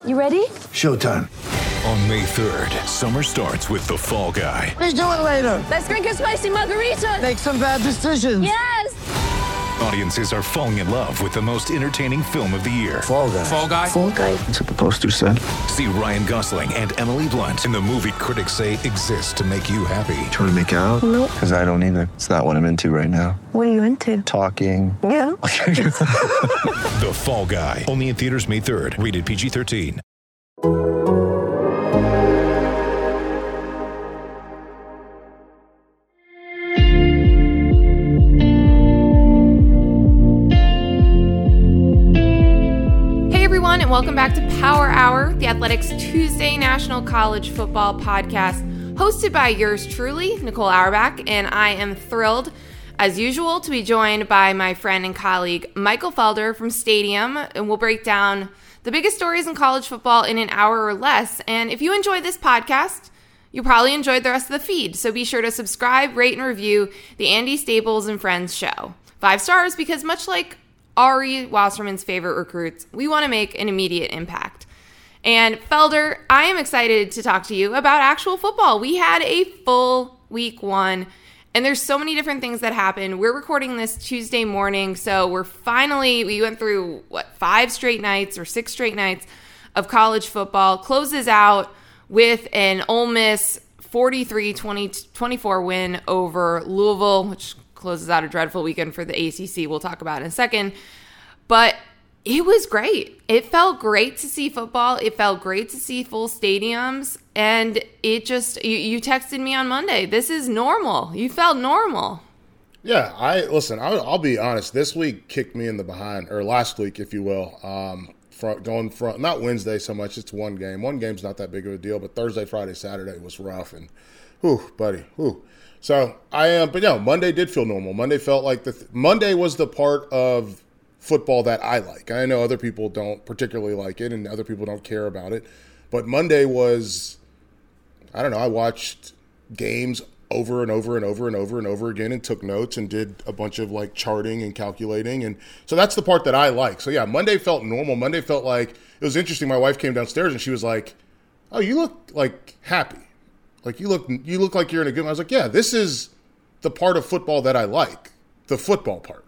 You ready? Showtime. On May 3rd, summer starts with The Fall Guy. Let's do it later. Let's drink a spicy margarita. Make some bad decisions. Yes. Audiences are falling in love with the most entertaining film of the year. Fall Guy. Fall Guy? Fall Guy. That's what the poster said. See Ryan Gosling and Emily Blunt in the movie critics say exists to make you happy. Trying to make it out? Nope. Because I don't either. It's not what I'm into right now. What are you into? Talking. Yeah. The Fall Guy. Only in theaters May 3rd. Rated PG-13. And welcome back to Power Hour, the Athletics Tuesday National College Football Podcast, hosted by yours truly, Nicole Auerbach, and I am thrilled, as usual, to be joined by my friend and colleague, Michael Felder from Stadium, and we'll break down the biggest stories in college football in an hour or less. And if you enjoy this podcast, you probably enjoyed the rest of the feed, so be sure to subscribe, rate, and review the Andy Staples and Friends show. 5 stars, because much like Ari Wasserman's favorite recruits, we want to make an immediate impact. And Felder, I am excited to talk to you about actual football. We had a full week 1, and there's so many different things that happened. We're recording this Tuesday morning, so we went through, 5 straight nights or 6 straight nights of college football. Closes out with an Ole Miss 43-24 win over Louisville, which closes out a dreadful weekend for the ACC. We'll talk about in a second. But it was great. It felt great to see football. It felt great to see full stadiums. And it just, you texted me on Monday, this is normal. You felt normal. Yeah, I'll be honest. This week kicked me in the behind, or last week, if you will. Not Wednesday so much. It's one game. One game's not that big of a deal, but Thursday, Friday, Saturday was rough. And, buddy. So Monday did feel normal. Monday felt like Monday was the part of football that I like. I know other people don't particularly like it, and other people don't care about it. But Monday was, I don't know. I watched games over and over and over and over and over again, and took notes and did a bunch of charting and calculating, and so that's the part that I like. So yeah, Monday felt normal. Monday felt like it was interesting. My wife came downstairs and she was like, "Oh, you look happy." You look like you're in a good mood. I was like, yeah, this is the part of football that I like, the football part.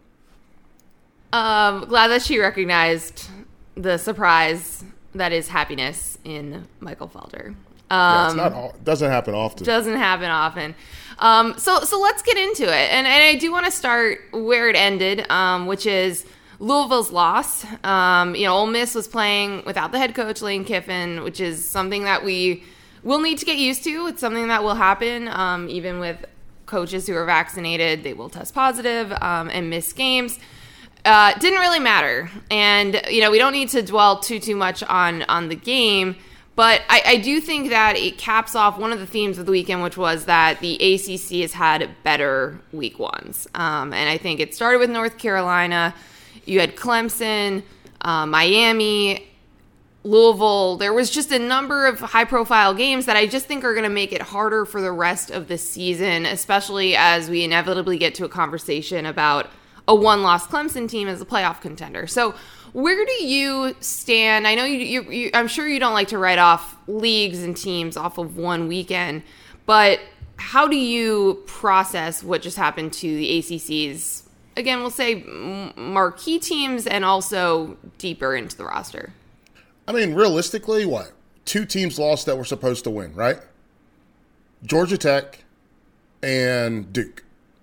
Glad that she recognized the surprise that is happiness in Michael Felder. Doesn't happen often. Doesn't happen often. So let's get into it. And I do want to start where it ended, which is Louisville's loss. Ole Miss was playing without the head coach, Lane Kiffin, which is something that we'll need to get used to. It's something that will happen. Even with coaches who are vaccinated, they will test positive and miss games. Didn't really matter. And, we don't need to dwell too much on the game. But I do think that it caps off one of the themes of the weekend, which was that the ACC has had better week 1s. And I think it started with North Carolina. You had Clemson, Miami, Louisville. There was just a number of high-profile games that I just think are going to make it harder for the rest of the season, especially as we inevitably get to a conversation about a one-loss Clemson team as a playoff contender. So where do you stand? I know I'm sure you don't like to write off leagues and teams off of one weekend, but how do you process what just happened to the ACC's, again, we'll say marquee teams and also deeper into the roster? I mean, realistically, 2 teams lost that were supposed to win, right? Georgia Tech and Duke.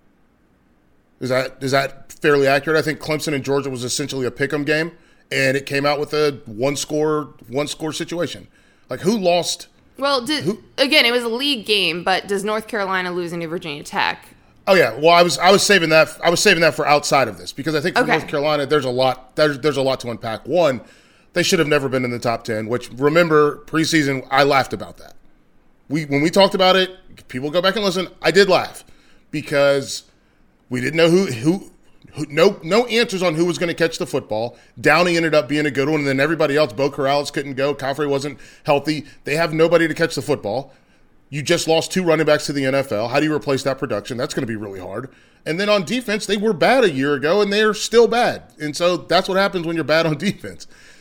Is that fairly accurate? I think Clemson and Georgia was essentially a pick'em game, and it came out with a one score situation. Who lost? Well, again, it was a league game, but does North Carolina losing to Virginia Tech? Oh yeah, well I was saving that. I was saving that for outside of this, because I think for North Carolina there's a lot to unpack. One, they should have never been in the top 10. Which, remember, preseason I laughed about that. When we talked about it, people go back and listen. I did laugh because we didn't know no answers on who was going to catch the football. Downey ended up being a good one, and then everybody else. Bo Corrales couldn't go. Caffrey wasn't healthy. They have nobody to catch the football. You just lost 2 running backs to the NFL. How do you replace that production? That's going to be really hard. And then on defense, they were bad a year ago, and they're still bad. And so that's what happens when you're bad on defense.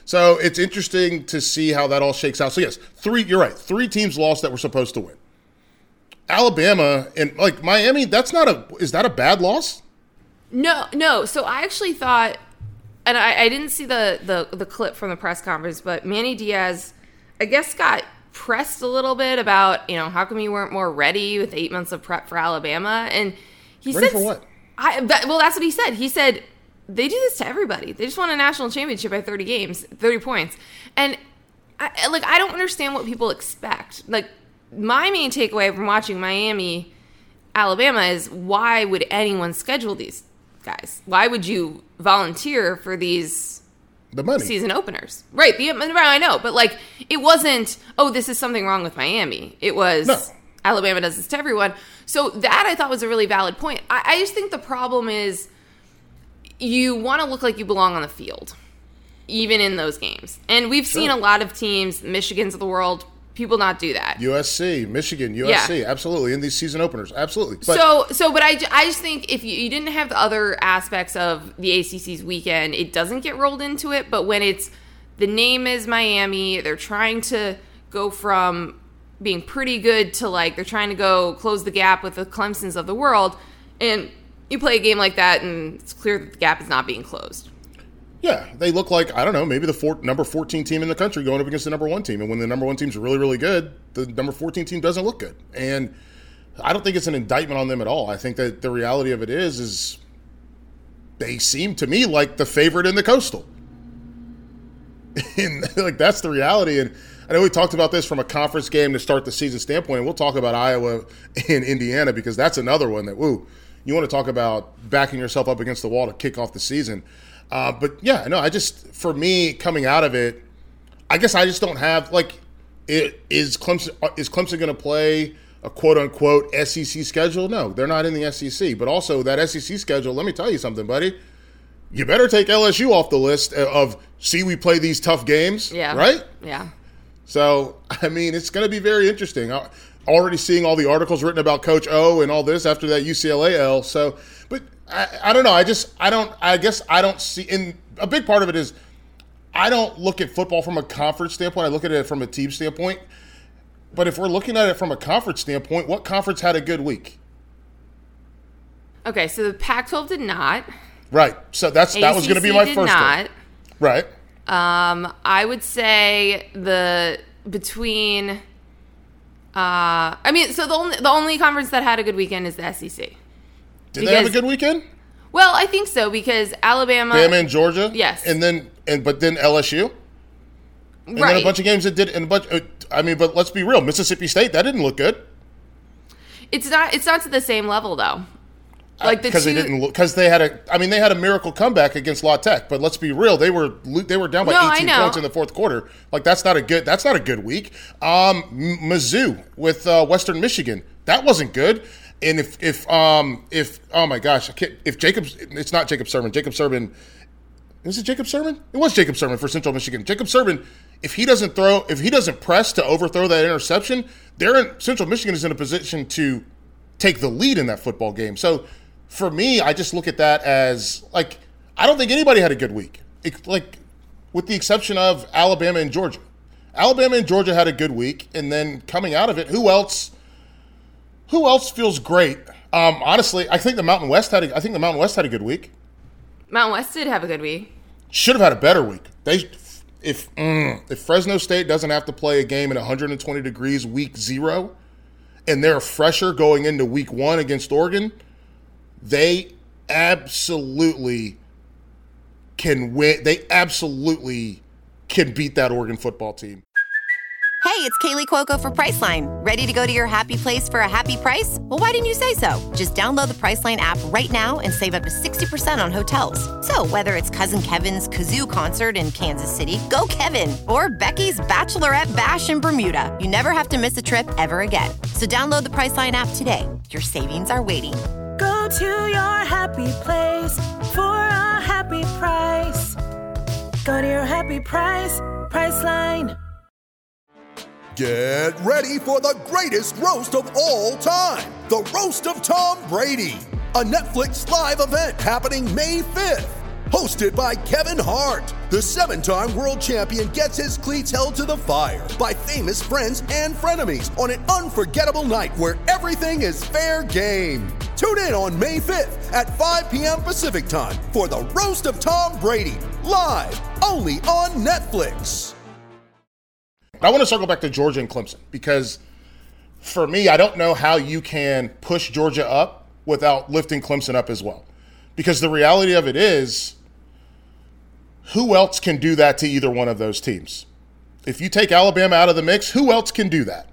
So it's interesting to see how that all shakes out. So yes, you're right. 3 teams lost that were supposed to win. Alabama and like Miami, is that a bad loss? No. So I actually thought, and I didn't see the clip from the press conference, but Manny Diaz, I guess, got pressed a little bit about, how come you weren't more ready with 8 months of prep for Alabama? And he ready said, for what? That's what he said. He said, they do this to everybody. They just won a national championship by 30 points. And I don't understand what people expect. Like, my main takeaway from watching Miami, Alabama is, why would anyone schedule these guys? Why would you volunteer for these season openers? Right. I know. But it wasn't, this is something wrong with Miami. It was, Alabama does this to everyone. So that I thought was a really valid point. I just think the problem is, you want to look like you belong on the field, even in those games. And we've seen a lot of teams, Michigans of the world, people not do that. Michigan, absolutely, in these season openers, absolutely. But I just think if you didn't have the other aspects of the ACC's weekend, it doesn't get rolled into it. But when the name is Miami, they're trying to go from being pretty good to they're trying to go close the gap with the Clemsons of the world, and you play a game like that, and it's clear that the gap is not being closed. Yeah, they look like, I don't know, maybe the number 14 team in the country going up against the number 1 team. And when the number 1 team's really, really good, the number 14 team doesn't look good. And I don't think it's an indictment on them at all. I think that the reality of it is they seem to me like the favorite in the Coastal. And that's the reality. And I know we talked about this from a conference game to start the season standpoint, and we'll talk about Iowa and Indiana because that's another one that, you want to talk about backing yourself up against the wall to kick off the season. But yeah, no, for me, coming out of it, I guess I just don't have, is Clemson going to play a quote-unquote SEC schedule? No, they're not in the SEC. But also, that SEC schedule, let me tell you something, buddy. You better take LSU off the list of, we play these tough games, right? Yeah. So, I mean, it's going to be very interesting. Already seeing all the articles written about Coach O and all this after that UCLA L. So, but I don't know. I guess I don't see, and a big part of it is I don't look at football from a conference standpoint. I look at it from a team standpoint. But if we're looking at it from a conference standpoint, what conference had a good week? Okay, so the Pac-12 did not. Right. So that was going to be my first one. Right. I would say between. The only conference that had a good weekend is the SEC. Did they have a good weekend? Well, I think so because Alabama and Georgia, yes, but then LSU, and then a bunch of games that did, and but let's be real, Mississippi State, that didn't look good. It's not to the same level though. Because they had a miracle comeback against La Tech, but let's be real, they were down by 18 points in the fourth quarter. That's not a good week. Mizzou with Western Michigan, that wasn't good. And if oh my gosh, it's not Jacob Sirmon. Was it Jacob Sirmon? It was Jacob Sirmon for Central Michigan. Jacob Sirmon, if he doesn't press to overthrow that interception, Central Michigan is in a position to take the lead in that football game. So for me, I just look at that as I don't think anybody had a good week, with the exception of Alabama and Georgia. Alabama and Georgia had a good week, and then coming out of it, who else feels great? Honestly, I think the Mountain West had a good week. Mountain West did have a good week. Should have had a better week. If Fresno State doesn't have to play a game in 120 degrees week 0, and they're fresher going into week 1 against Oregon, they absolutely can win. They absolutely can beat that Oregon football team. Hey, it's Kaylee Cuoco for Priceline. Ready to go to your happy place for a happy price? Well, why didn't you say so? Just download the Priceline app right now and save up to 60% on hotels. So whether it's Cousin Kevin's Kazoo Concert in Kansas City, go Kevin, or Becky's Bachelorette Bash in Bermuda, you never have to miss a trip ever again. So download the Priceline app today. Your savings are waiting. Go to your happy place for a happy price. Go to your happy price, Priceline. Get ready for the greatest roast of all time, the Roast of Tom Brady, a Netflix live event happening May 5th. hosted by Kevin Hart. The 7-time world champion gets his cleats held to the fire by famous friends and frenemies on an unforgettable night where everything is fair game. Tune in on May 5th at 5 p.m. Pacific time for the Roast of Tom Brady, live only on Netflix. I want to circle back to Georgia and Clemson because for me, I don't know how you can push Georgia up without lifting Clemson up as well. Because the reality of it is, who else can do that to either one of those teams? If you take Alabama out of the mix, who else can do that?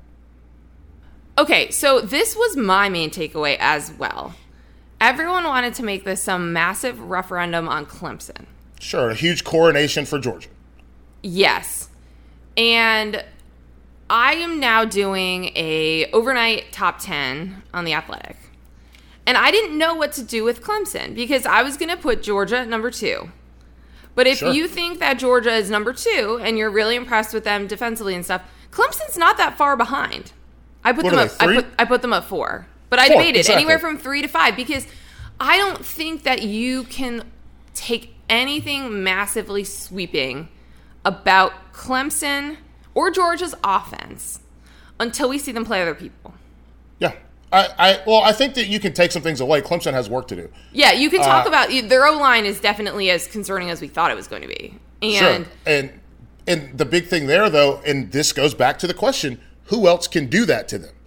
Okay, so this was my main takeaway as well. Everyone wanted to make this some massive referendum on Clemson. Sure, a huge coronation for Georgia. Yes. And I am now doing a overnight top 10 on The Athletic. And I didn't know what to do with Clemson because I was going to put Georgia at number 2. But if you think that Georgia is number 2 and you're really impressed with them defensively and stuff, Clemson's not that far behind. I put them up. I put them at 4. But I debated anywhere from 3 to 5 because I don't think that you can take anything massively sweeping about Clemson or Georgia's offense until we see them play other people. Yeah. I think that you can take some things away. Clemson has work to do. Yeah, you can talk about their O-line is definitely as concerning as we thought it was going to be. And sure. And the big thing there, though, and this goes back to the question, who else can do that to them?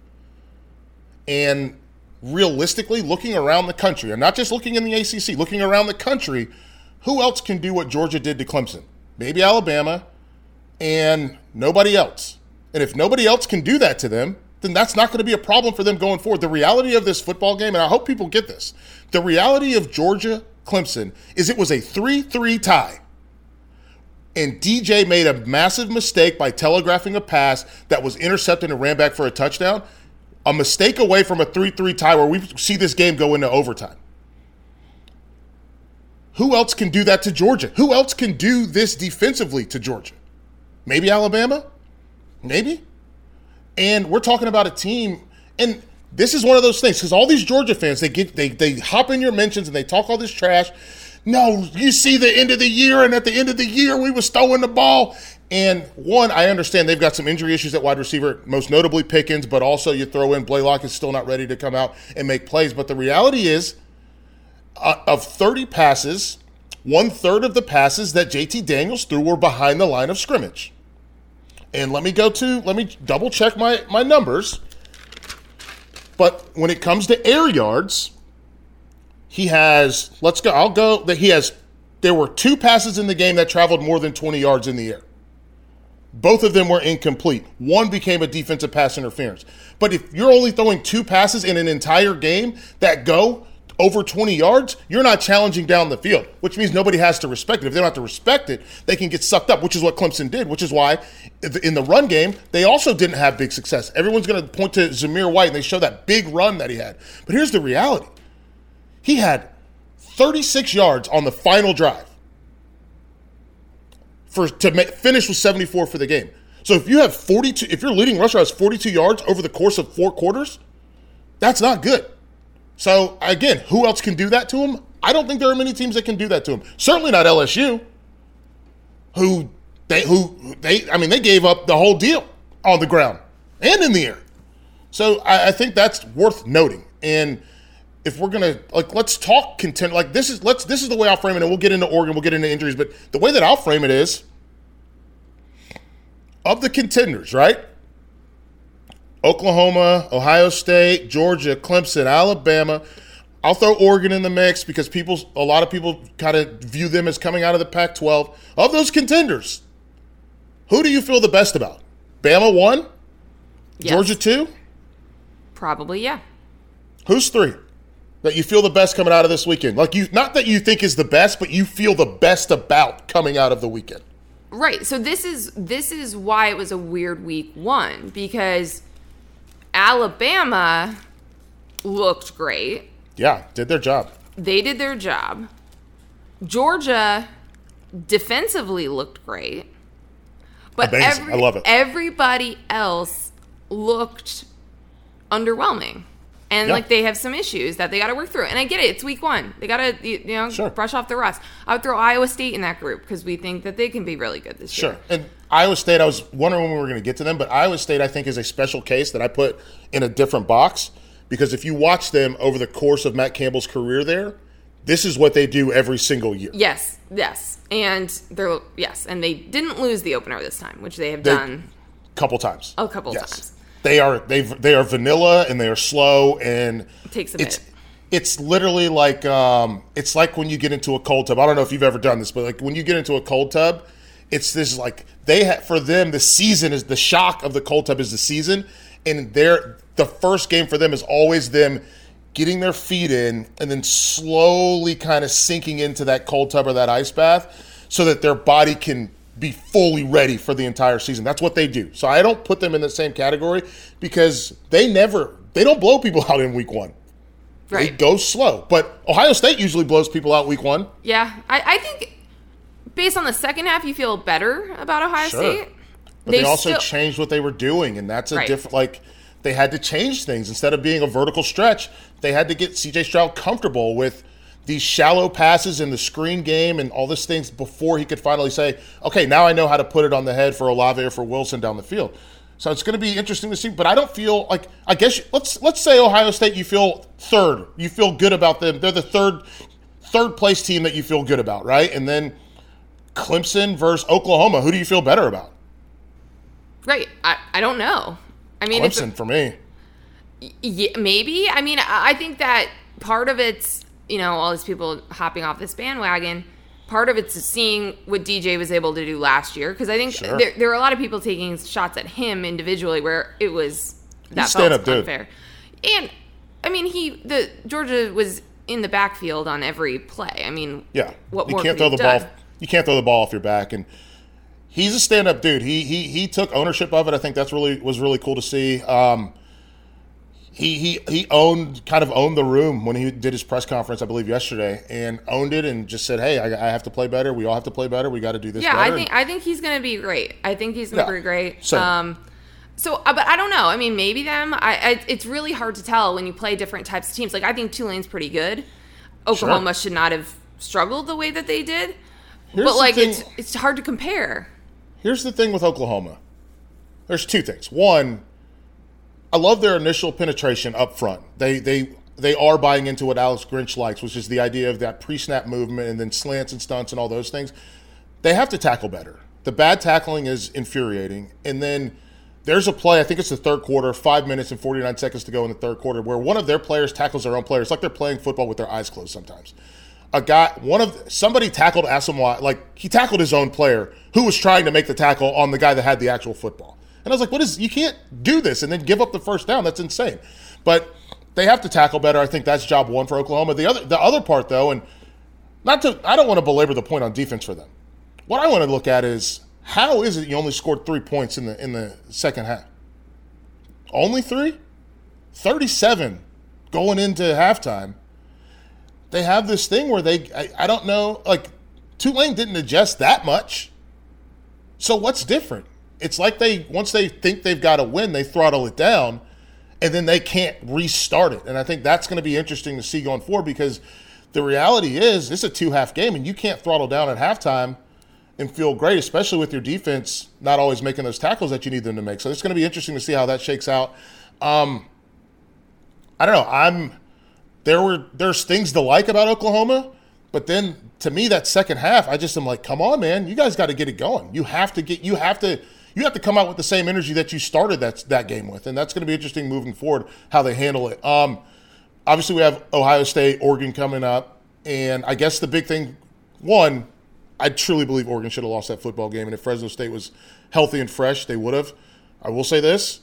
And realistically, looking around the country, and not just looking in the ACC, looking around the country, who else can do what Georgia did to Clemson? Maybe Alabama and nobody else. And if nobody else can do that to them, then that's not going to be a problem for them going forward. The reality of this football game, and I hope people get this, the reality of Georgia-Clemson is it was a 3-3 tie. And DJ made a massive mistake by telegraphing a pass that was intercepted and ran back for a touchdown. A mistake away from a 3-3 tie where we see this game go into overtime. Who else can do that to Georgia? Who else can do this defensively to Georgia? Maybe Alabama? Maybe? And we're talking about a team, and this is one of those things, because all these Georgia fans, they hop in your mentions and they talk all this trash. No, you see the end of the year, and at the end of the year, we was throwing the ball. And one, I understand they've got some injury issues at wide receiver, most notably Pickens, but also you throw in Blaylock is still not ready to come out and make plays. But the reality is, of 30 passes, 1/3 of the passes that JT Daniels threw were behind the line of scrimmage. And let me double check my numbers. But when it comes to air yards, there were 2 passes in the game that traveled more than 20 yards in the air. Both of them were incomplete. One became a defensive pass interference. But if you're only throwing 2 passes in an entire game that go over 20 yards, you're not challenging down the field, which means nobody has to respect it. If they don't have to respect it, they can get sucked up, which is what Clemson did, which is why in the run game, they also didn't have big success. Everyone's going to point to Zamir White, and they show that big run that he had. But here's the reality. He had 36 yards on the final drive to finish with 74 for the game. So if you have 42, if your leading rusher has 42 yards over the course of 4 quarters, that's not good. So, again, who else can do that to him? I don't think there are many teams that can do that to him. Certainly not LSU, they gave up the whole deal on the ground and in the air. So, I think that's worth noting. And if we're going to, let's talk content. This is the way I'll frame it, and we'll get into Oregon, we'll get into injuries. But the way that I'll frame it is, of the contenders, right? Oklahoma, Ohio State, Georgia, Clemson, Alabama. I'll throw Oregon in the mix because a lot of people kind of view them as coming out of the Pac-12. Of those contenders, who do you feel the best about? Bama 1? Yes. Georgia 2? Probably, yeah. Who's 3 that you feel the best coming out of this weekend? Not that you think is the best, but you feel the best about coming out of the weekend. Right. So this is why it was a weird week 1, because Alabama looked great. Yeah, did their job. They did their job. Georgia defensively looked great. But amazing. I love it. Everybody else looked underwhelming. And, they have some issues that they got to work through. And I get it. It's week 1. They got to, brush off the rust. I would throw Iowa State in that group because we think that they can be really good this year. Sure. And Iowa State, I was wondering when we were going to get to them, but Iowa State, I think, is a special case that I put in a different box because if you watch them over the course of Matt Campbell's career there, this is what they do every single year. Yes. And they didn't lose the opener this time, which they have done a couple times. Times. They are vanilla and they are slow and it takes a bit. It's literally like it's like when you get into a cold tub. I don't know if you've ever done this, but like when you get into a cold tub, it's this like for them the season is the shock of the cold tub is the season, and the first game for them is always them getting their feet in and then slowly kind of sinking into that cold tub or that ice bath so that their body can be fully ready for the entire season. That's what they do. So I don't put them in the same category because they don't blow people out in week 1. Right. They go slow. But Ohio State usually blows people out week 1. Yeah. I think based on the second half, you feel better about Ohio State. But they also changed what they were doing, and that's a different, they had to change things. Instead of being a vertical stretch, they had to get C.J. Stroud comfortable with these shallow passes in the screen game and all these things before he could finally say, okay, now I know how to put it on the head for Olave or for Wilson down the field. So it's going to be interesting to see. But I don't feel like, I guess, let's say Ohio State, you feel third. You feel good about them. They're the third place team that you feel good about, right? And then Clemson versus Oklahoma. Who do you feel better about? Right. I don't know. I mean, Clemson for me. Yeah, maybe. I mean, I think that part of it's, all these people hopping off this bandwagon. Part of it's seeing what DJ was able to do last year. Because I think there were a lot of people taking shots at him individually where it was that felt unfair. And, I mean, the Georgia was in the backfield on every play. I mean, what more could he have done? You can't throw the ball off your back. And he's a stand-up dude. He took ownership of it. I think that's was really cool to see. He owned the room when he did his press conference, I believe, yesterday, and owned it and just said, hey, I have to play better. We all have to play better. We got to do this better. I think he's going to be great. I think he's going to be great. Same. But I don't know. I mean, maybe them. It's really hard to tell when you play different types of teams. Like, I think Tulane's pretty good. Oklahoma should not have struggled the way that they did. It's hard to compare. Here's the thing with Oklahoma. There's two things. One, I love their initial penetration up front. They are buying into what Alex Grinch likes, which is the idea of that pre-snap movement and then slants and stunts and all those things. They have to tackle better. The bad tackling is infuriating. And then there's a play, I think it's the third quarter, 5 minutes and 49 seconds to go in the third quarter, where one of their players tackles their own player. It's like they're playing football with their eyes closed sometimes. Somebody tackled Asamoah, he tackled his own player who was trying to make the tackle on the guy that had the actual football. And I was like, you can't do this and then give up the first down. That's insane. But they have to tackle better. I think that's job one for Oklahoma. The other part, though, and I don't want to belabor the point on defense for them. What I want to look at is, how is it you only scored 3 points in the second half? Only 3? 37 going into halftime. They have this thing where I don't know, Tulane didn't adjust that much. So what's different? It's like once they think they've got a win, they throttle it down, and then they can't restart it. And I think that's going to be interesting to see going forward, because the reality is it's a 2-half game, and you can't throttle down at halftime and feel great, especially with your defense not always making those tackles that you need them to make. So it's going to be interesting to see how that shakes out. I don't know. There's things to like about Oklahoma, but then to me that second half, I just am like, come on, man, you guys got to get it going. You have to come out with the same energy that you started that game with, and that's going to be interesting moving forward how they handle it. Obviously, we have Ohio State, Oregon coming up, and I guess the big thing, one, I truly believe Oregon should have lost that football game, and if Fresno State was healthy and fresh, they would have. I will say this: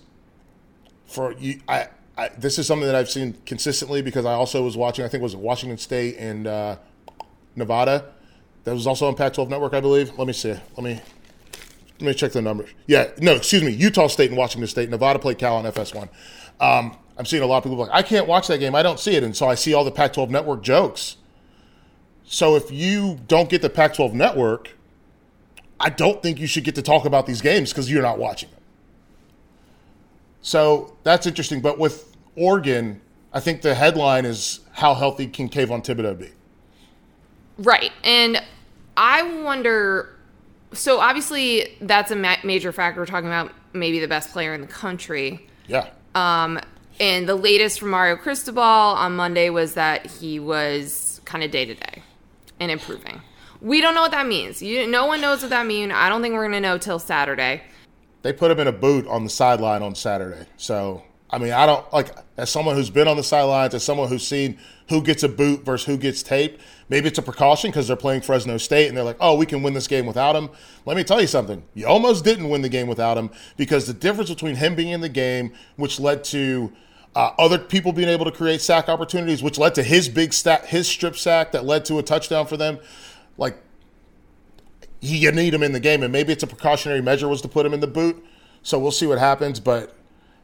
this is something that I've seen consistently, because I also was watching, I think it was Washington State and Nevada. That was also on Pac-12 Network, I believe. Let me see. Let me check the numbers. Utah State and Washington State. Nevada played Cal on FS1. I'm seeing a lot of people I can't watch that game. I don't see it. And so I see all the Pac-12 Network jokes. So if you don't get the Pac-12 Network, I don't think you should get to talk about these games because you're not watching them. So that's interesting. But with Oregon, I think the headline is how healthy can Kayvon Thibodeau be? Right. And I wonder, so obviously that's a major factor. We're talking about maybe the best player in the country. Yeah. And the latest from Mario Cristobal on Monday was that he was kind of day-to-day and improving. We don't know what that means. No one knows what that means. I don't think we're going to know till Saturday. They put him in a boot on the sideline on Saturday. So, I mean, I don't, like, as someone who's been on the sidelines, as someone who's seen who gets a boot versus who gets taped, maybe it's a precaution because they're playing Fresno State and they're like, oh, we can win this game without him. Let me tell you something. You almost didn't win the game without him, because the difference between him being in the game, which led to other people being able to create sack opportunities, which led to his his strip sack that led to a touchdown for them. Like, you need him in the game, and maybe it's a precautionary measure was to put him in the boot. So we'll see what happens. But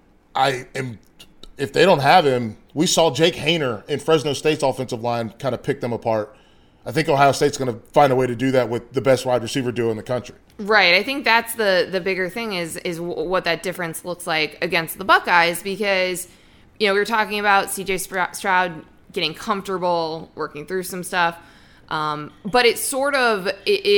if they don't have him, we saw Jake Haener in Fresno State's offensive line kind of pick them apart. I think Ohio State's going to find a way to do that with the best wide receiver duo in the country. Right. I think that's the bigger thing is what that difference looks like against the Buckeyes, because, we were talking about C.J. Stroud getting comfortable, working through some stuff. But it's sort of,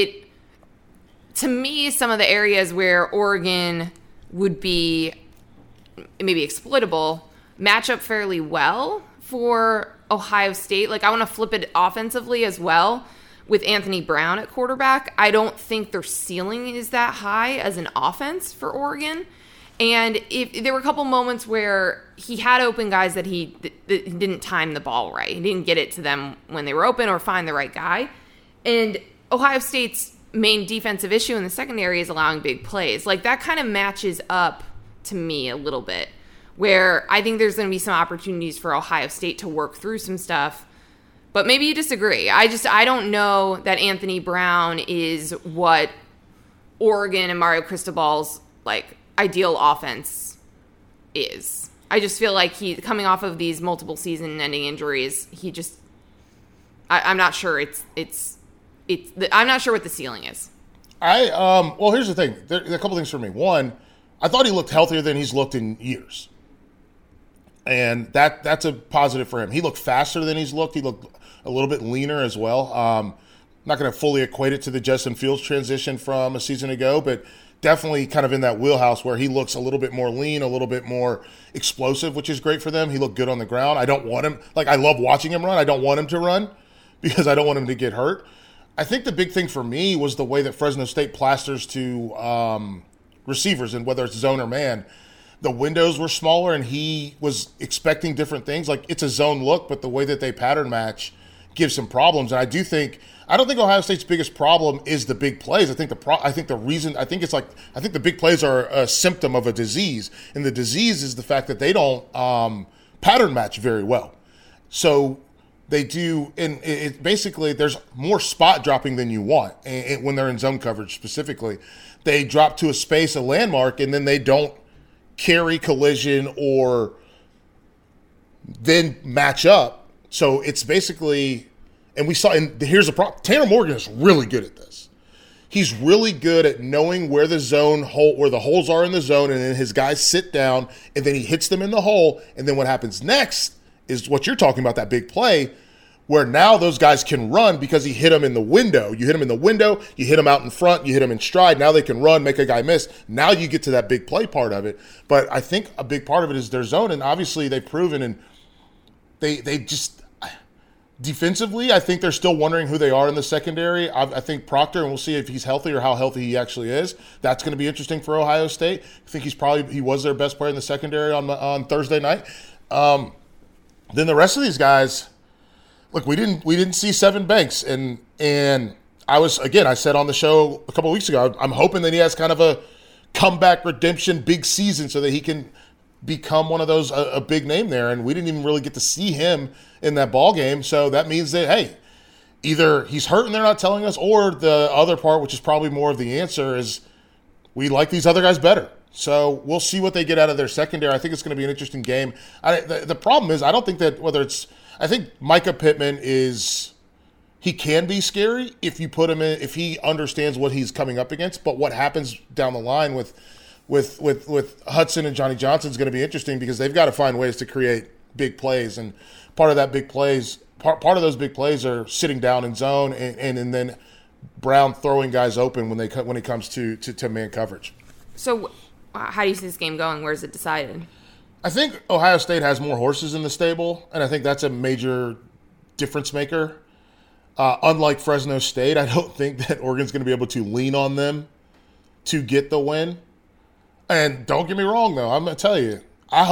to me, some of the areas where Oregon would be maybe exploitable match up fairly well for Ohio State. Like, I want to flip it offensively as well with Anthony Brown at quarterback. I don't think their ceiling is that high as an offense for Oregon. And if there were a couple moments where he had open guys that he didn't time the ball right. He didn't get it to them when they were open or find the right guy. And Ohio State's main defensive issue in the secondary is allowing big plays. Like, that kind of matches up to me a little bit, where I think there's going to be some opportunities for Ohio State to work through some stuff. But maybe you disagree. I don't know that Anthony Brown is what Oregon and Mario Cristobal's, like, ideal offense is. I just feel like he, coming off of these multiple season-ending injuries, he just, I'm not sure I'm not sure what the ceiling is. Well, here's the thing. There are a couple things for me. One, I thought he looked healthier than he's looked in years. And that's a positive for him. He looked faster than he's looked. He looked a little bit leaner as well. I'm not going to fully equate it to the Justin Fields transition from a season ago, but definitely kind of in that wheelhouse where he looks a little bit more lean, a little bit more explosive, which is great for them. He looked good on the ground. I don't want him, like, I love watching him run. I don't want him to run because I don't want him to get hurt. I think the big thing for me was the way that Fresno State plasters to receivers, and whether it's zone or man. The windows were smaller, and he was expecting different things. Like, it's a zone look, but the way that they pattern match gives some problems. And I don't think Ohio State's biggest problem is the big plays. I think the big plays are a symptom of a disease, and the disease is the fact that they don't pattern match very well. So they do, and it basically there's more spot dropping than you want when they're in zone coverage specifically. They drop to a space, a landmark, and then they don't carry collision or then match up. So it's basically, and we saw, and here's the problem. Tanner Morgan is really good at this. He's really good at knowing where where the holes are in the zone, and then his guys sit down, and then he hits them in the hole, and then what happens next is what you're talking about, that big play, where now those guys can run because he hit them in the window. You hit them in the window, you hit them out in front, you hit them in stride. Now they can run, make a guy miss. Now you get to that big play part of it. But I think a big part of it is their zone, and obviously they've proven, and they just defensively, I think they're still wondering who they are in the secondary. I think Proctor, and we'll see if he's healthy or how healthy he actually is. That's going to be interesting for Ohio State. I think he was their best player in the secondary on Thursday night. Then the rest of these guys, look, we didn't see Sevyn Banks, and I said on the show a couple of weeks ago, I'm hoping that he has kind of a comeback redemption big season so that he can become one of those, a big name there, and we didn't even really get to see him in that ball game. So that means that, hey, either he's hurt and they're not telling us, or the other part, which is probably more of the answer, is we like these other guys better. So we'll see what they get out of their secondary. I think it's going to be an interesting game. The problem is, I don't think that I think Micah Pittman he can be scary if you put him in, if he understands what he's coming up against. But what happens down the line with Hudson and Johnny Johnson is going to be interesting, because they've got to find ways to create big plays, and part of those big plays are sitting down in zone and then Brown throwing guys open when it comes to man coverage. So how do you see this game going? Where's it decided? I think Ohio State has more horses in the stable, and I think that's a major difference maker. Unlike Fresno State, I don't think that Oregon's going to be able to lean on them to get the win. And don't get me wrong, though. I'm going to tell you,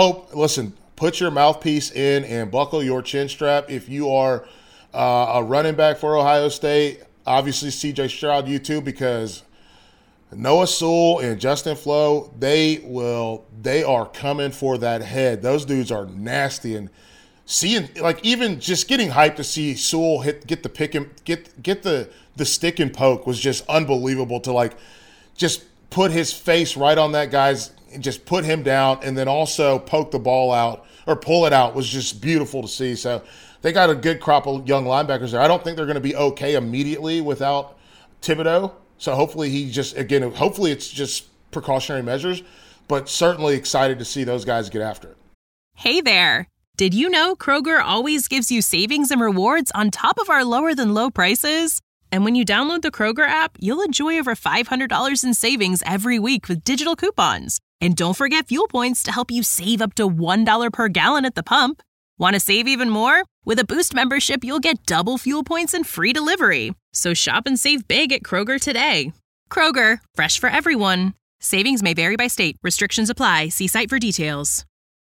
put your mouthpiece in and buckle your chin strap. If you are a running back for Ohio State, obviously C.J. Stroud, you too, because Noah Sewell and Justin Flo, they are coming for that head. Those dudes are nasty, and seeing, like, even just getting hyped to see Sewell get the stick and poke was just unbelievable. To, like, just put his face right on that guy's and just put him down, and then also poke the ball out or pull it out was just beautiful to see. So they got a good crop of young linebackers there. I don't think they're going to be okay immediately without Thibodeau. So hopefully it's just precautionary measures, but certainly excited to see those guys get after it. Hey there. Did you know Kroger always gives you savings and rewards on top of our lower than low prices? And when you download the Kroger app, you'll enjoy over $500 in savings every week with digital coupons. And don't forget fuel points to help you save up to $1 per gallon at the pump. Want to save even more? With a Boost membership, you'll get double fuel points and free delivery. So shop and save big at Kroger today. Kroger, fresh for everyone. Savings may vary by state. Restrictions apply. See site for details.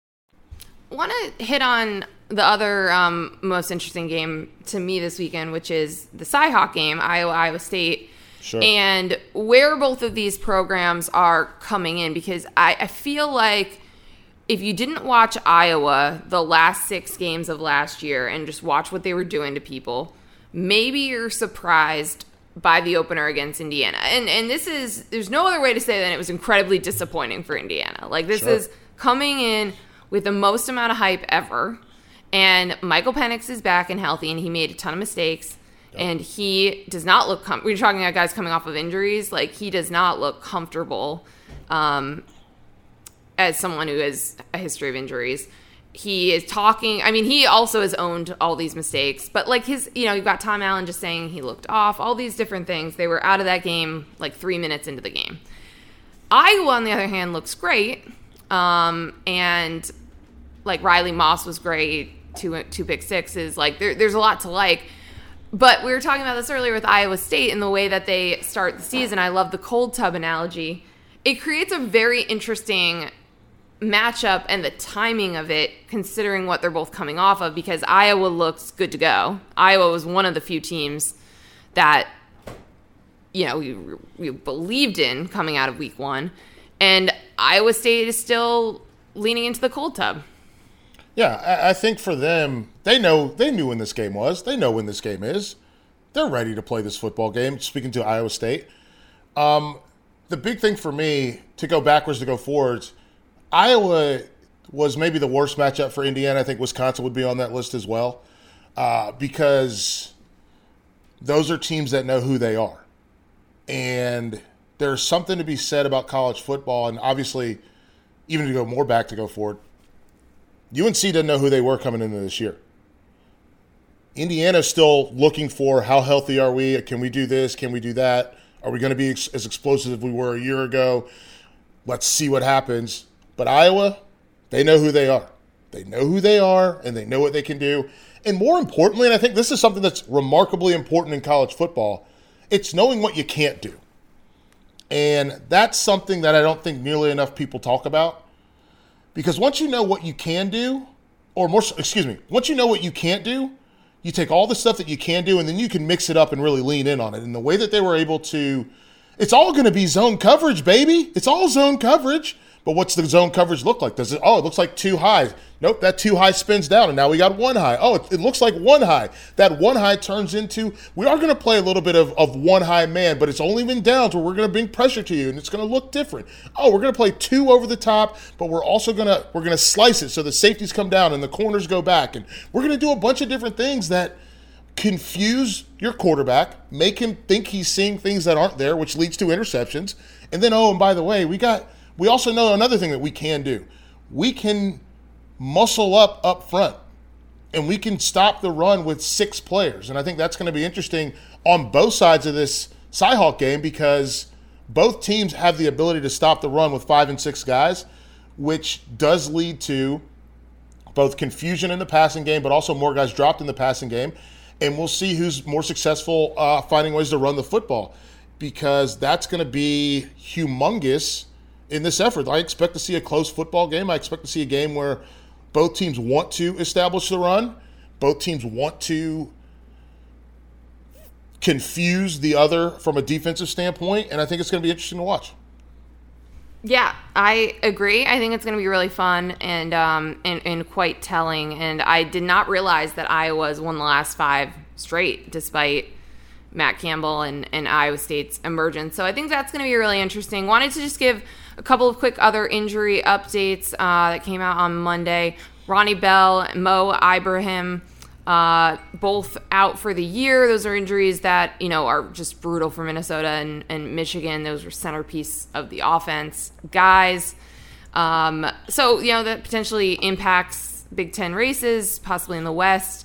I want to hit on the other most interesting game to me this weekend, which is the Cy-Hawk game, Iowa State. Sure. And where both of these programs are coming in, because I feel like if you didn't watch Iowa the last 6 games of last year and just watch what they were doing to people, maybe you're surprised by the opener against Indiana. And there's no other way to say that it was incredibly disappointing for Indiana. Like, this is coming in with the most amount of hype ever. And Michael Penix is back and healthy, and he made a ton of mistakes. Yep. And he does not look we're talking about guys coming off of injuries. Like, he does not look comfortable as someone who has a history of injuries. He is talking. I mean, he also has owned all these mistakes. But, like, you've got Tom Allen just saying he looked off, all these different things. They were out of that game like 3 minutes into the game. Iowa, on the other hand, looks great. And, like, Riley Moss was great. Two pick sixes. Like, there's a lot to like. But we were talking about this earlier with Iowa State and the way that they start the season. I love the cold tub analogy. It creates a very interesting matchup and the timing of it, considering what they're both coming off of, because Iowa looks good to go. Iowa was one of the few teams that, we believed in coming out of week 1. And Iowa State is still leaning into the cold tub. Yeah, I think for them, they knew when this game was. They know when this game is. They're ready to play this football game, speaking to Iowa State. The big thing for me, to go backwards to go forwards, Iowa was maybe the worst matchup for Indiana. I think Wisconsin would be on that list as well, because those are teams that know who they are. And there's something to be said about college football, and obviously, even to go more back to go forward, UNC didn't know who they were coming into this year. Indiana's still looking for how healthy are we? Can we do this? Can we do that? Are we going to be as explosive as we were a year ago? Let's see what happens. But Iowa, they know who they are. They know who they are, and they know what they can do. And more importantly, and I think this is something that's remarkably important in college football, it's knowing what you can't do. And that's something that I don't think nearly enough people talk about. Because once you know what you can do, once you know what you can't do, you take all the stuff that you can do, and then you can mix it up and really lean in on it. And the way that they were able to, it's all going to be zone coverage, baby. It's all zone coverage. But what's the zone coverage look like? It looks like 2 highs. Nope, that 2 high spins down, and now we got 1 high. Oh, it looks like 1 high. That 1 high turns into, we are going to play a little bit of 1 high man, but it's only been downs where we're going to bring pressure to you, and it's going to look different. Oh, we're going to play 2 over the top, but we're also going to slice it so the safeties come down and the corners go back, and we're going to do a bunch of different things that confuse your quarterback, make him think he's seeing things that aren't there, which leads to interceptions. And then, and by the way, we also know another thing that we can do. We can muscle up front, and we can stop the run with 6 players. And I think that's going to be interesting on both sides of this Cyhawk game, because both teams have the ability to stop the run with 5 and 6 guys, which does lead to both confusion in the passing game, but also more guys dropped in the passing game. And we'll see who's more successful finding ways to run the football, because that's going to be humongous in this effort. I expect to see a close football game. I expect to see a game where both teams want to establish the run. Both teams want to confuse the other from a defensive standpoint, and I think it's going to be interesting to watch. Yeah, I agree. I think it's going to be really fun and quite telling. And I did not realize that Iowa's won the last 5 straight, despite Matt Campbell and Iowa State's emergence. So I think that's going to be really interesting. Wanted to just give a couple of quick other injury updates that came out on Monday. Ronnie Bell, Mo Ibrahim, both out for the year. Those are injuries that, are just brutal for Minnesota and Michigan. Those were centerpiece of the offense guys. So, that potentially impacts Big Ten races, possibly in the West.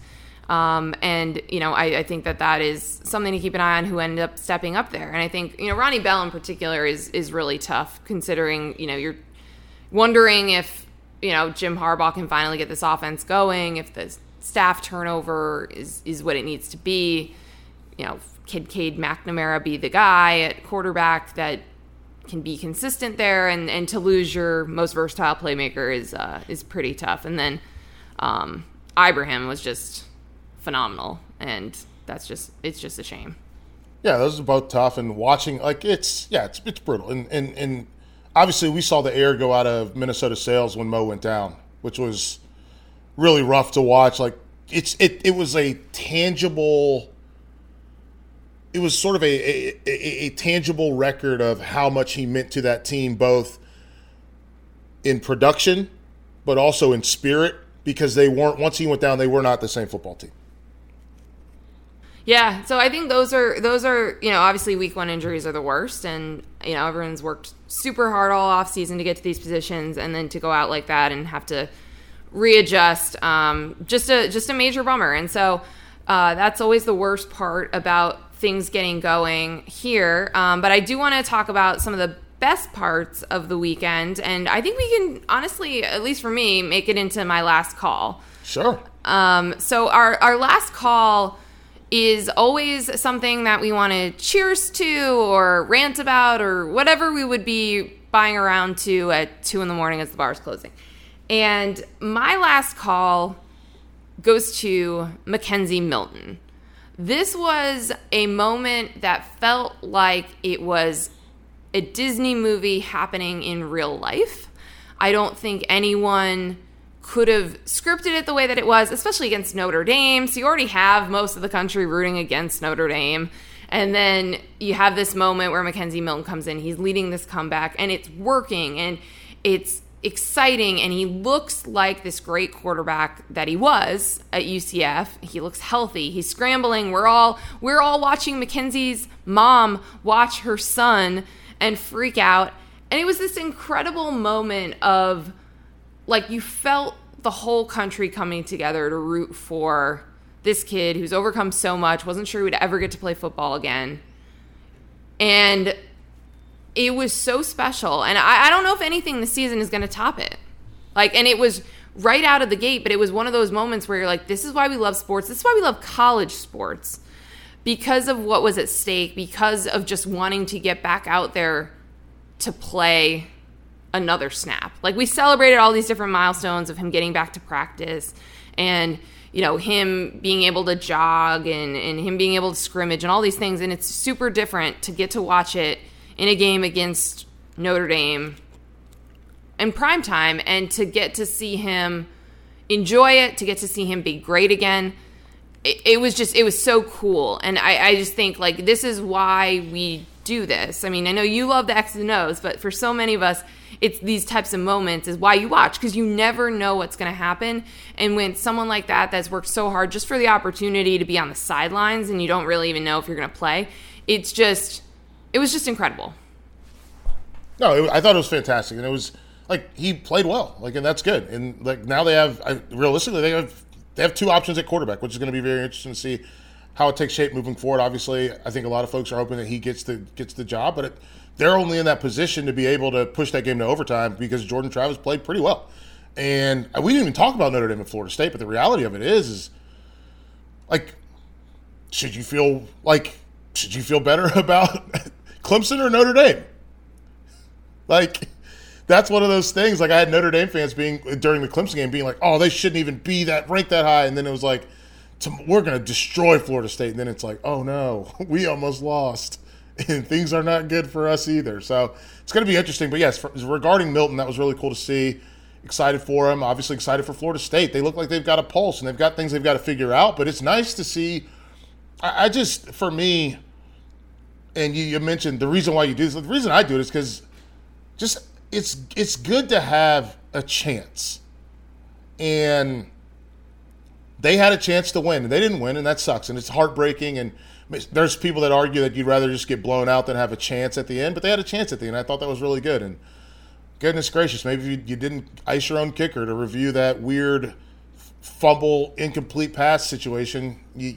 I think that is something to keep an eye on, who ended up stepping up there. And I think, Ronnie Bell in particular is really tough, considering, you're wondering if, Jim Harbaugh can finally get this offense going, if the staff turnover is what it needs to be. Can Cade McNamara be the guy at quarterback that can be consistent there? And to lose your most versatile playmaker is pretty tough. And then Ibrahim was just phenomenal, and it's just a shame. Yeah, those are both tough, and watching, it's brutal. And obviously we saw the air go out of Minnesota sails when Mo went down, which was really rough to watch. It was a tangible. It was sort of a tangible record of how much he meant to that team, both in production, but also in spirit, because they weren't. Once he went down, they were not the same football team. Yeah, so I think those are obviously week 1 injuries are the worst, and everyone's worked super hard all off season to get to these positions, and then to go out like that and have to readjust, just a major bummer. And so that's always the worst part about things getting going here. But I do want to talk about some of the best parts of the weekend, and I think we can honestly, at least for me, make it into my last call. Sure. So our last call is always something that we want to cheers to or rant about or whatever we would be buying around to at 2 a.m. as the bar is closing. And my last call goes to Mackenzie Milton. This was a moment that felt like it was a Disney movie happening in real life. I don't think anyone could have scripted it the way that it was, especially against Notre Dame. So you already have most of the country rooting against Notre Dame. And then you have this moment where Mackenzie Milton comes in. He's leading this comeback, and it's working, and it's exciting, and he looks like this great quarterback that he was at UCF. He looks healthy. He's scrambling. We're all watching Mackenzie's mom watch her son and freak out. And it was this incredible moment of, you felt the whole country coming together to root for this kid who's overcome so much, wasn't sure he would ever get to play football again. And it was so special. And I don't know if anything this season is going to top it. And it was right out of the gate, but it was one of those moments where you're like, this is why we love sports. This is why we love college sports. Because of what was at stake, because of just wanting to get back out there to play another snap. We celebrated all these different milestones of him getting back to practice and, him being able to jog and him being able to scrimmage and all these things. And it's super different to get to watch it in a game against Notre Dame in primetime and to get to see him enjoy it, to get to see him be great again. It was so cool. And I just think, this is why we do this. I mean, I know you love the X's and O's, but for so many of us, it's these types of moments is why you watch, because you never know what's going to happen. And when someone like that's worked so hard just for the opportunity to be on the sidelines and you don't really even know if you're going to play, it was just incredible. No, I thought it was fantastic. And it was like he played well, like, and that's good. And like now they have realistically they have two options at quarterback, which is going to be very interesting to see how it takes shape moving forward. Obviously, I think a lot of folks are hoping that he gets the job, but they're only in that position to be able to push that game to overtime because Jordan Travis played pretty well. And we didn't even talk about Notre Dame and Florida State, but the reality of it is like, should you feel better about Clemson or Notre Dame? Like, that's one of those things. Like, I had Notre Dame fans during the Clemson game being like, oh, they shouldn't even be ranked that high. And then it was like, we're going to destroy Florida State. And then it's like, oh no, we almost lost. And things are not good for us either. So it's going to be interesting. But yes, regarding Milton, that was really cool to see. Excited for him. Obviously excited for Florida State. They look like they've got a pulse and they've got things they've got to figure out. But it's nice to see. I just, for me, and you mentioned the reason why you do this. The reason I do it is because just it's good to have a chance. And they had a chance to win, and they didn't win, and that sucks. And it's heartbreaking. And there's people that argue that you'd rather just get blown out than have a chance at the end. But they had a chance at the end. I thought that was really good. And goodness gracious, maybe you didn't ice your own kicker to review that weird fumble, incomplete pass situation. You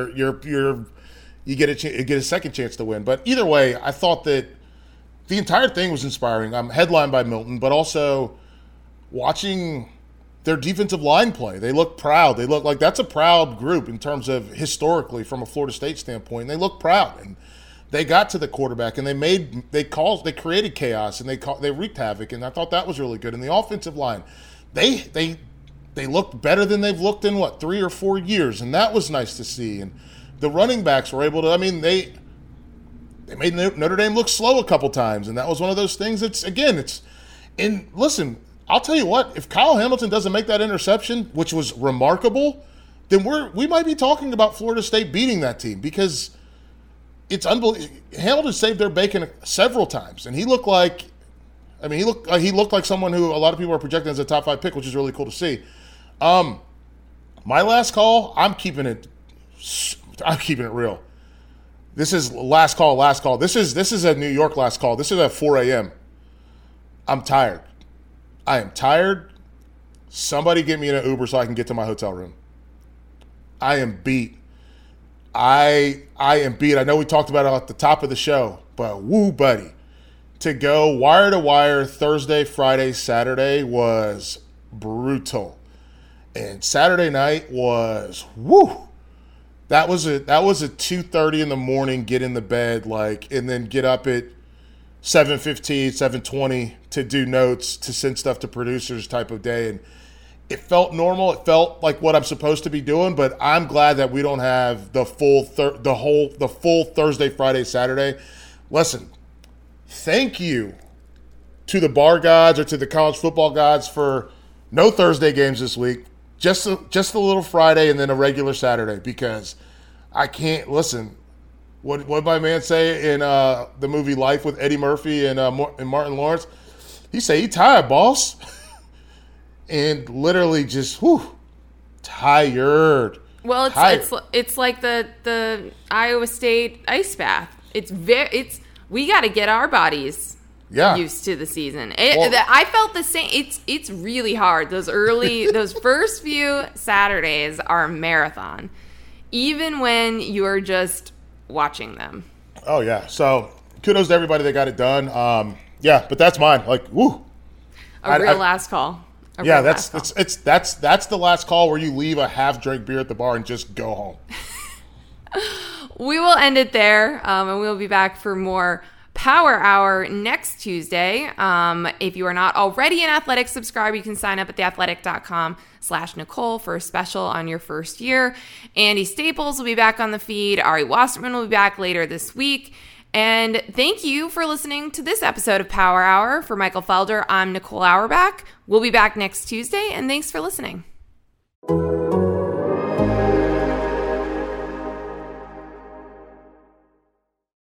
get a second chance to win. But either way, I thought that the entire thing was inspiring. I'm headlined by Milton, but also watching their defensive line play. They look proud. They look like that's a proud group in terms of historically from a Florida State standpoint. And they look proud. And they got to the quarterback and they created chaos and they wreaked havoc. And I thought that was really good. And the offensive line, they looked better than they've looked in 3 or 4 years. And that was nice to see. And the running backs were able to, they made Notre Dame look slow a couple times. And that was one of those things listen, I'll tell you what, if Kyle Hamilton doesn't make that interception, which was remarkable, then we might be talking about Florida State beating that team because it's unbelievable. Hamilton saved their bacon several times, and he looked like someone who a lot of people are projecting as a top 5 pick, which is really cool to see. My last call, I'm keeping it real. This is last call. This is a New York last call. This is at 4 a.m. I'm tired. I am tired. Somebody get me in an Uber so I can get to my hotel room. I am beat. I am beat. I know we talked about it at the top of the show, but woo, buddy. To go wire to wire Thursday, Friday, Saturday was brutal. And Saturday night was woo. That was a 2:30 in the morning, get in the bed, and then get up at 7:15, 7:20 to do notes, to send stuff to producers type of day. And it felt normal. It felt like what I'm supposed to be doing, but I'm glad that we don't have the full Thursday, Friday, Saturday. Listen, thank you to the bar gods or to the college football gods for no Thursday games this week. Just a little Friday and then a regular Saturday, because I can't listen. What did my man say in the movie Life with Eddie Murphy and Martin Lawrence? He said he tired, boss. And literally just, tired. Well, it's like the Iowa State ice bath. We got to get our bodies used to the season. I felt the same. It's really hard. Those first few Saturdays are a marathon, even when you're just watching them. Oh yeah. So kudos to everybody that got it done. But that's mine. Last call. That's the last call where you leave a half-drink beer at the bar and just go home. We will end it there, and we'll be back for more Power Hour next Tuesday. If you are not already an Athletic subscriber, you can sign up at theathletic.com/Nicole for a special on your first year. Andy Staples will be back on the feed. Ari Wasserman will be back later this week. And thank you for listening to this episode of Power Hour. For Michael Felder, I'm Nicole Auerbach. We'll be back next Tuesday, and thanks for listening.